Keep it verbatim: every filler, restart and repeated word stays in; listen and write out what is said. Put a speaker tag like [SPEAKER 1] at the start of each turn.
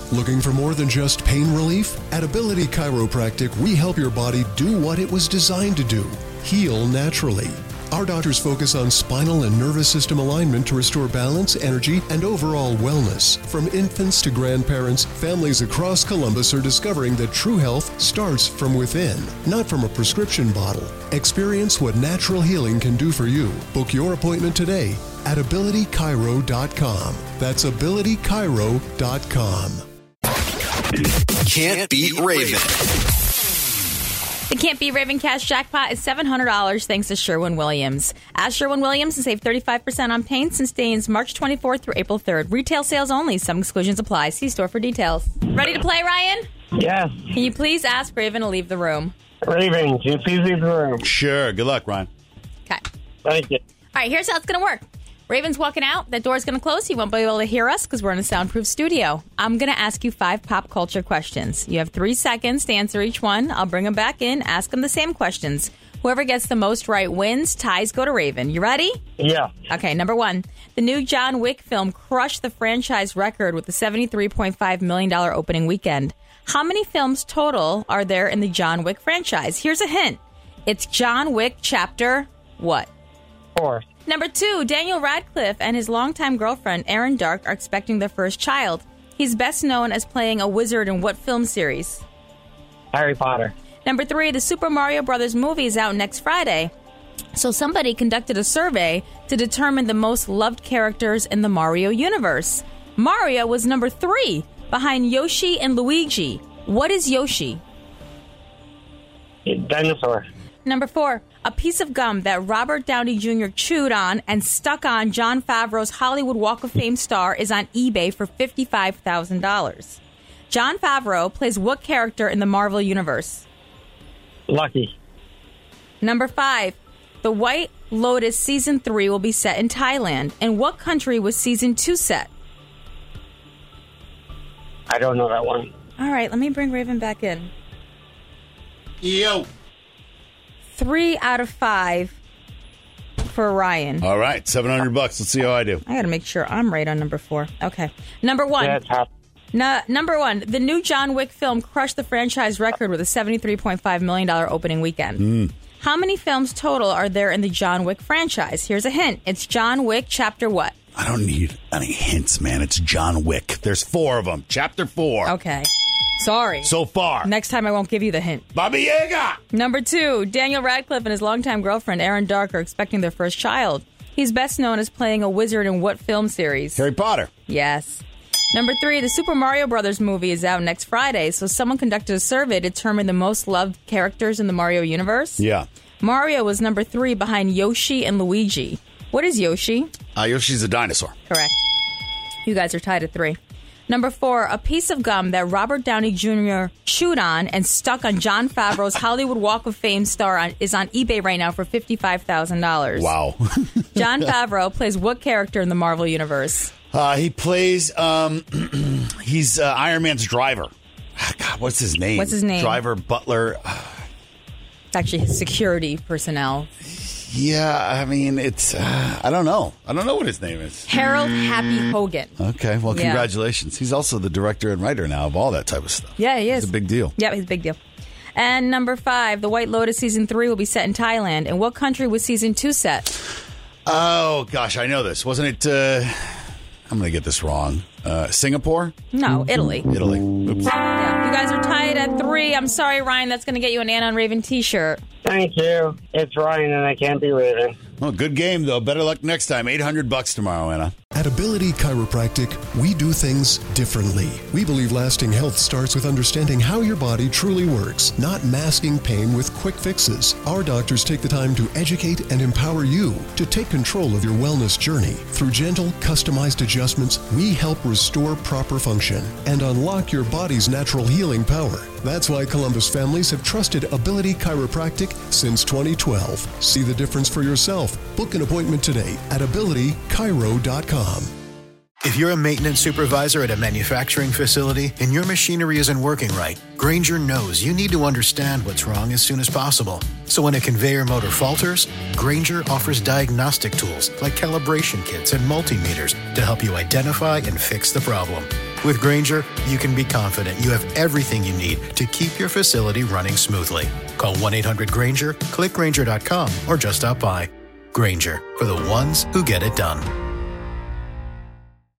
[SPEAKER 1] Looking for more than just pain relief? At Ability Chiropractic, we help your body do what it was designed to do, heal naturally. Our doctors focus on spinal and nervous system alignment to restore balance, energy, and overall wellness. From infants to grandparents, families across Columbus are discovering that true health starts from within, not from a prescription bottle. Experience what natural healing can do for you. Book your appointment today at ability chiro dot com. That's ability chiro dot com.
[SPEAKER 2] Can't beat Raven.
[SPEAKER 3] The Can't Beat Raven Cash Jackpot is seven hundred dollars thanks to Sherwin-Williams. Ask Sherwin-Williams and save thirty-five percent on paints and stains March twenty-fourth through April third. Retail sales only. Some exclusions apply. See store for details. Ready to play, Ryan?
[SPEAKER 4] Yes.
[SPEAKER 3] Can you please ask Raven to leave the room?
[SPEAKER 4] Raven, can you please leave the room?
[SPEAKER 5] Sure. Good luck, Ryan.
[SPEAKER 3] Okay.
[SPEAKER 4] Thank you.
[SPEAKER 3] All right, here's how it's going to work. Raven's walking out. That door's going to close. He won't be able to hear us because we're in a soundproof studio. I'm going to ask you five pop culture questions. You have three seconds to answer each one. I'll bring them back in, ask them the same questions. Whoever gets the most right wins. Ties go to Raven. You ready?
[SPEAKER 4] Yeah.
[SPEAKER 3] Okay, number one. The new John Wick film crushed the franchise record with the seventy-three point five million dollars opening weekend. How many films total are there in the John Wick franchise? Here's a hint. It's John Wick Chapter what?
[SPEAKER 4] Four.
[SPEAKER 3] Number two, Daniel Radcliffe and his longtime girlfriend, Erin Dark, are expecting their first child. He's best known as playing a wizard in what film series?
[SPEAKER 4] Harry Potter.
[SPEAKER 3] Number three, the Super Mario Brothers movie is out next Friday. So somebody conducted a survey to determine the most loved characters in the Mario universe. Mario was number three, behind Yoshi and Luigi. What is Yoshi?
[SPEAKER 4] A dinosaur.
[SPEAKER 3] Number four, a piece of gum that Robert Downey Junior chewed on and stuck on Jon Favreau's Hollywood Walk of Fame star is on eBay for fifty-five thousand dollars. Jon Favreau plays what character in the Marvel Universe?
[SPEAKER 4] Lucky.
[SPEAKER 3] Number five, The White Lotus Season three will be set in Thailand. In what country was Season two set?
[SPEAKER 4] I don't know that one.
[SPEAKER 3] All right, let me bring Raven back in.
[SPEAKER 5] Yo.
[SPEAKER 3] Three out of five for Ryan.
[SPEAKER 5] All right, seven hundred bucks. Let's see how I do.
[SPEAKER 3] I got to make sure I'm right on number four. Okay. Number one.
[SPEAKER 4] Yeah, it's hot.
[SPEAKER 3] No, number one, the new John Wick film crushed the franchise record with a seventy-three point five million dollars opening weekend.
[SPEAKER 5] Mm.
[SPEAKER 3] How many films total are there in the John Wick franchise? Here's a hint. It's John Wick Chapter what?
[SPEAKER 5] I don't need any hints, man. It's John Wick. There's four of them. Chapter four.
[SPEAKER 3] Okay. Sorry.
[SPEAKER 5] So far.
[SPEAKER 3] Next time I won't give you the hint.
[SPEAKER 5] Baba Yaga!
[SPEAKER 3] Number two, Daniel Radcliffe and his longtime girlfriend, Erin Dark, are expecting their first child. He's best known as playing a wizard in what film series?
[SPEAKER 5] Harry Potter.
[SPEAKER 3] Yes. Number three, the Super Mario Brothers movie is out next Friday, so someone conducted a survey to determine the most loved characters in the Mario universe.
[SPEAKER 5] Yeah.
[SPEAKER 3] Mario was number three behind Yoshi and Luigi. What is Yoshi?
[SPEAKER 5] Uh, Yoshi's a dinosaur.
[SPEAKER 3] Correct. You guys are tied at three. Number four, a piece of gum that Robert Downey Junior chewed on and stuck on Jon Favreau's Hollywood Walk of Fame star on, is on eBay right now for fifty-five thousand dollars.
[SPEAKER 5] Wow.
[SPEAKER 3] Jon Favreau plays what character in the Marvel Universe?
[SPEAKER 5] Uh, he plays, um, he's uh, Iron Man's driver. God, what's his name?
[SPEAKER 3] What's his name?
[SPEAKER 5] Driver, butler.
[SPEAKER 3] It's actually his security personnel.
[SPEAKER 5] Yeah, I mean, it's, uh, I don't know. I don't know what his name is.
[SPEAKER 3] Harold Happy Hogan.
[SPEAKER 5] Okay, well,
[SPEAKER 3] Yeah.
[SPEAKER 5] congratulations. He's also the director and writer now of all that type of stuff.
[SPEAKER 3] Yeah, he is.
[SPEAKER 5] It's a big deal.
[SPEAKER 3] Yeah, he's a big deal. And number five, The White Lotus Season three will be set in Thailand. In what country was Season two set?
[SPEAKER 5] Oh, gosh, I know this. Wasn't it, uh, I'm going to get this wrong. Uh, Singapore?
[SPEAKER 3] No, Italy.
[SPEAKER 5] Italy. Oops.
[SPEAKER 3] Yeah, you guys are tied at three. I'm sorry, Ryan. That's going to get you an Anna on Raven t-shirt.
[SPEAKER 4] Thank you. It's Ryan, and I can't be Raven.
[SPEAKER 5] Well, good game, though. Better luck next time. eight hundred bucks tomorrow, Anna.
[SPEAKER 1] At Ability Chiropractic, we do things differently. We believe lasting health starts with understanding how your body truly works, not masking pain with quick fixes. Our doctors take the time to educate and empower you to take control of your wellness journey. Through gentle, customized adjustments, we help restore proper function and unlock your body's natural healing power. That's why Columbus families have trusted Ability Chiropractic since twenty twelve. See the difference for yourself. Book an appointment today at ability chiro dot com.
[SPEAKER 6] If you're a maintenance supervisor at a manufacturing facility and your machinery isn't working right, Grainger knows you need to understand what's wrong as soon as possible. So when a conveyor motor falters, Grainger offers diagnostic tools like calibration kits and multimeters to help you identify and fix the problem. With Grainger, you can be confident you have everything you need to keep your facility running smoothly. Call one eight hundred Grainger, click Grainger dot com, or just stop by. Grainger, for the ones who get it done.